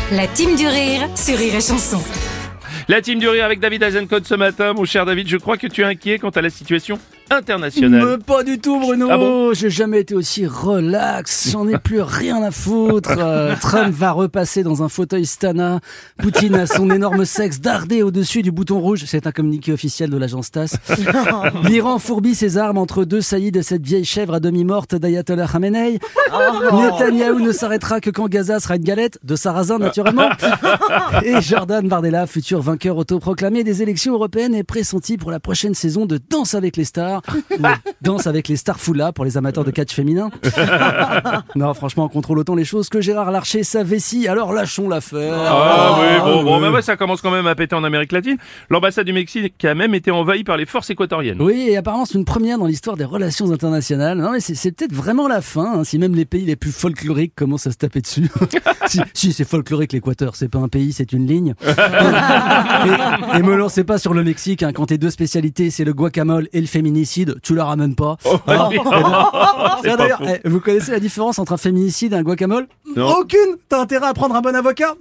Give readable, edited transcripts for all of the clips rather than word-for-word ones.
La team du rire sur Rire et Chanson. La team du rire avec David Azencott ce matin. Mon cher David, je crois que tu es inquiet quant à la situation internationale. Pas du tout, Bruno. Ah bon? J'ai jamais été aussi relax. J'en ai plus rien à foutre. Trump va repasser dans un fauteuil Stana. Poutine a son énorme sexe dardé au-dessus du bouton rouge. C'est un communiqué officiel de l'agence TASS. L'Iran fourbit ses armes entre deux saillies de cette vieille chèvre à demi morte d'Ayatollah Khamenei. Netanyahou ne s'arrêtera que quand Gaza sera une galette de sarrasin, naturellement. Et Jordan Bardella, futur vainqueur autoproclamé des élections européennes, est pressenti pour la prochaine saison de Danse avec les stars. Ou Danse avec les stars Foula pour les amateurs de catch féminin. Non, franchement, on contrôle autant les choses que Gérard Larcher sa vessie, alors lâchons l'affaire. Ah oui, bon, bah ouais, ça commence quand même à péter en Amérique latine. L'ambassade du Mexique a même été envahie par les forces équatoriennes. Oui, et apparemment c'est une première dans l'histoire des relations internationales. Non mais c'est peut-être vraiment la fin, hein, si même les pays les plus folkloriques commencent à se taper dessus. si c'est folklorique l'Équateur, c'est pas un pays, c'est une ligne. et me lancez pas sur le Mexique, hein, quand tes deux spécialités c'est le guacamole et le féminicide, tu la ramènes pas. C'est D'ailleurs, pas faux. vous connaissez la différence entre un féminicide et un guacamole? Non. Aucune. T'as intérêt à prendre un bon avocat.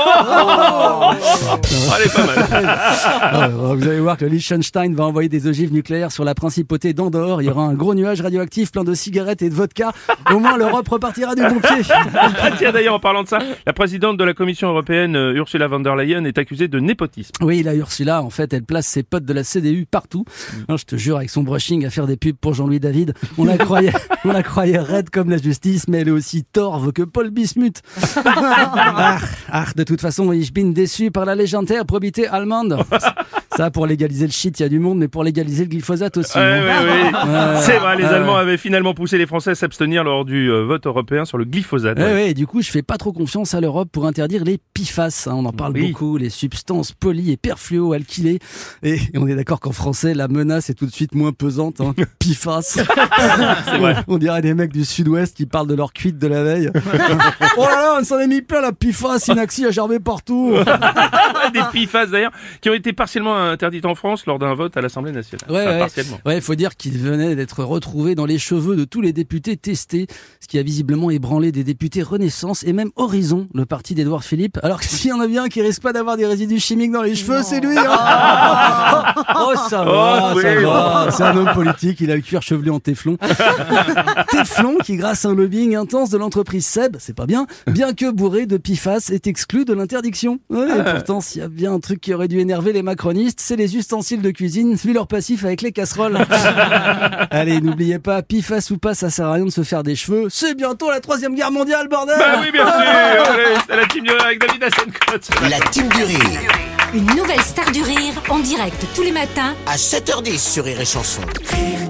Allez, pas mal. Vous allez voir que le Liechtenstein va envoyer des ogives nucléaires sur la principauté d'Andorre. Il y aura un gros nuage radioactif plein de cigarettes et de vodka. Au moins l'Europe repartira du bon pied. Ah, tiens, d'ailleurs, en parlant de ça, la présidente de la Commission européenne, Ursula von der Leyen, est accusée de népotisme. Oui, la Ursula, en fait, elle place ses potes de la CDU partout. Non, je te jure, avec son brushing à faire des pubs pour Jean-Louis David, on la croyait raide comme la justice, mais elle est aussi torve que Paul Bismuth. De toute façon, ich bin déçu par la légendaire probité allemande. Ça, pour légaliser le shit, il y a du monde, mais pour légaliser le glyphosate aussi. Oui. C'est vrai, les Allemands avaient finalement poussé les Français à s'abstenir lors du vote européen sur le glyphosate. Oui, du coup, je fais pas trop confiance à l'Europe pour interdire les PFAS. On en parle beaucoup, les substances poly- et perfluoalkylées. Et on est d'accord qu'en français, la menace est tout de suite moins pesante. Hein. PFAS. C'est vrai. On dirait des mecs du sud-ouest qui parlent de leur cuite de la veille. Oh là là, on s'en est mis plein la PFAS, Inaxi a gerbé partout. Des PFAS d'ailleurs, qui ont été partiellement interdites en France lors d'un vote à l'Assemblée nationale. Partiellement. Ouais, faut dire qu'il venait d'être retrouvé dans les cheveux de tous les députés testés, ce qui a visiblement ébranlé des députés Renaissance et même Horizon, le parti d'Édouard Philippe. Alors que s'il y en a bien qui risque pas d'avoir des résidus chimiques dans les cheveux, c'est lui. Hein. Ça va. C'est un homme politique, il a le cuir chevelu en téflon. Téflon qui, grâce à un lobbying intense de l'entreprise Seb, c'est pas bien que bourré de PFAS, est exclu de l'interdiction. Ouais, et pourtant, s'il y a bien un truc qui aurait dû énerver les macronistes, c'est les ustensiles de cuisine, vu leur passif avec les casseroles. Allez, n'oubliez pas, PFAS ou pas, ça sert à rien de se faire des cheveux. C'est bientôt la 3e guerre mondiale, bordel! Bah oui, bien sûr. Allez, c'est la team du rire avec David Azencott. La team du rire, Une nouvelle star du rire en direct tous les matins à 7h10 sur Rire et Chanson. Rire